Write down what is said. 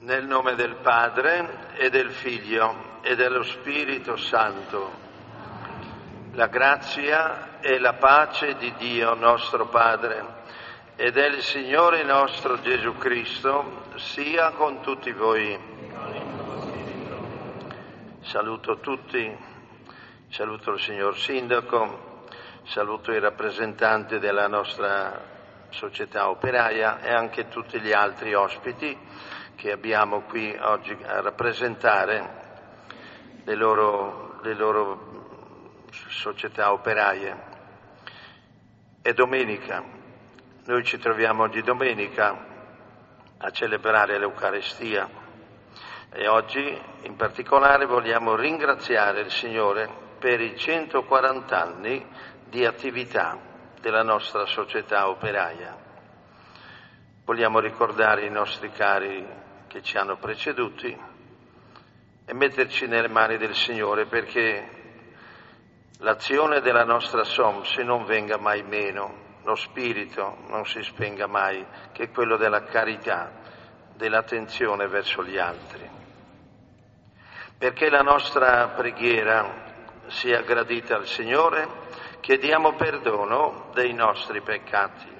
Nel nome del Padre e del Figlio e dello Spirito Santo, la grazia e la pace di Dio nostro Padre e del Signore nostro Gesù Cristo sia con tutti voi. Saluto tutti, saluto il signor Sindaco, saluto i rappresentanti della nostra società operaia e anche tutti gli altri ospiti che abbiamo qui oggi a rappresentare le loro società operaie. È domenica, noi ci troviamo oggi domenica a celebrare l'Eucaristia e oggi in particolare vogliamo ringraziare il Signore per i 140 anni di attività della nostra società operaia. Vogliamo ricordare i nostri cari che ci hanno preceduti e metterci nelle mani del Signore perché l'azione della nostra SOMS non venga mai meno, lo spirito non si spenga mai, che è quello della carità, dell'attenzione verso gli altri. Perché la nostra preghiera sia gradita al Signore, chiediamo perdono dei nostri peccati.